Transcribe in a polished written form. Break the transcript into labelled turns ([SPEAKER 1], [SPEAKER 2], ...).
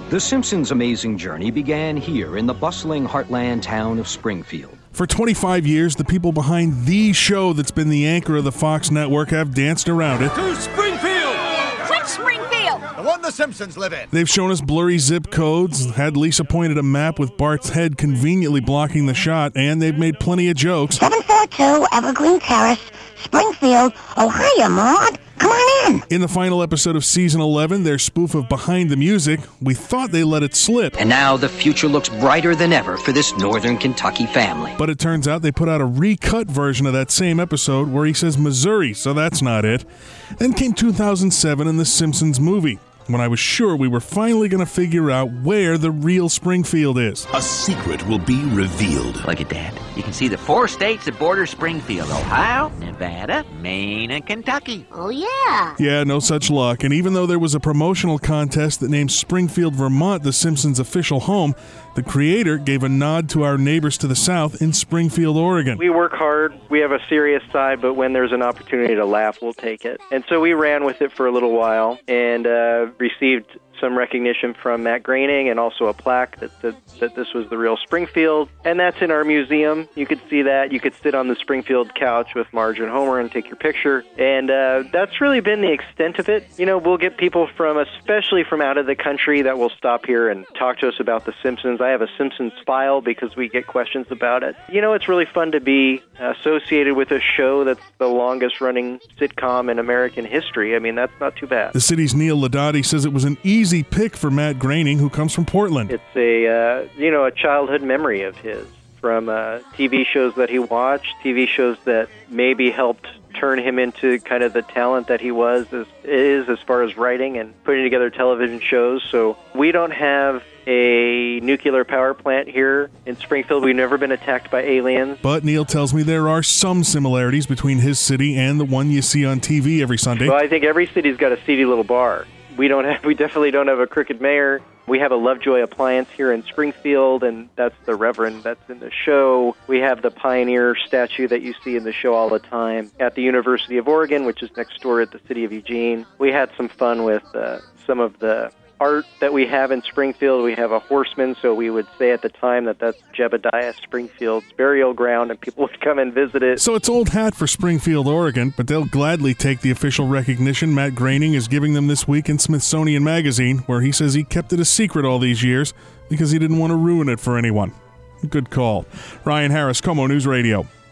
[SPEAKER 1] The Simpsons' amazing journey began here in the bustling heartland town of Springfield.
[SPEAKER 2] For 25 years, the people behind the show that's been the anchor of the Fox network have danced around it.
[SPEAKER 3] To Springfield!
[SPEAKER 4] Which Springfield?
[SPEAKER 3] The one the Simpsons live in.
[SPEAKER 2] They've shown us blurry zip codes, had Lisa pointed a map with Bart's head conveniently blocking the shot, and they've made plenty of jokes.
[SPEAKER 5] 742 Evergreen Terrace, Springfield. Oh, hiya, Maud. Come on in.
[SPEAKER 2] In the final episode of Season 11, their spoof of Behind the Music, we thought they let it slip.
[SPEAKER 1] And now the future looks brighter than ever for this northern Kentucky family.
[SPEAKER 2] But it turns out they put out a recut version of that same episode where he says Missouri, so that's not it. Then came 2007 and The Simpsons movie, when I was sure we were finally going to figure out where the real Springfield is.
[SPEAKER 6] A secret will be revealed.
[SPEAKER 7] Look at that. You can see the 4 states that border Springfield: Ohio, Nevada, Maine, and Kentucky.
[SPEAKER 5] Oh, yeah.
[SPEAKER 2] Yeah, no such luck. And even though there was a promotional contest that named Springfield, Vermont the Simpsons' official home, the creator gave a nod to our neighbors to the south in Springfield, Oregon.
[SPEAKER 8] We work hard. We have a serious side, but when there's an opportunity to laugh, we'll take it. And so we ran with it for a little while and received some recognition from Matt Groening and also a plaque that this was the real Springfield. And that's in our museum. You could see that. You could sit on the Springfield couch with Marge and Homer and take your picture. And that's really been the extent of it. You know, we'll get people especially from out of the country that will stop here and talk to us about The Simpsons. I have a Simpsons file because we get questions about it. You know, it's really fun to be associated with a show that's the longest running sitcom in American history. I mean, that's not too bad.
[SPEAKER 2] The city's Neil Ladati says it was an easy pick for Matt Groening, who comes from Portland.
[SPEAKER 8] It's a childhood memory of his from TV shows that he watched, TV shows that maybe helped turn him into kind of the talent that he is as far as writing and putting together television shows. So we don't have a nuclear power plant here in Springfield. We've never been attacked by aliens.
[SPEAKER 2] But Neil tells me there are some similarities between his city and the one you see on TV every Sunday.
[SPEAKER 8] Well, I think every city's got a seedy little bar. We definitely don't have a crooked mayor. We have a Lovejoy appliance here in Springfield, and that's the Reverend that's in the show. We have the Pioneer statue that you see in the show all the time at the University of Oregon, which is next door at the city of Eugene. We had some fun with some of the art that we have in Springfield. We have a horseman, so we would say at the time that that's Jebediah Springfield's burial ground, and people would come and visit it.
[SPEAKER 2] So it's old hat for Springfield, Oregon, but they'll gladly take the official recognition Matt Groening is giving them this week in Smithsonian Magazine, where he says he kept it a secret all these years because he didn't want to ruin it for anyone. Good call. Ryan Harris, KOMO News Radio.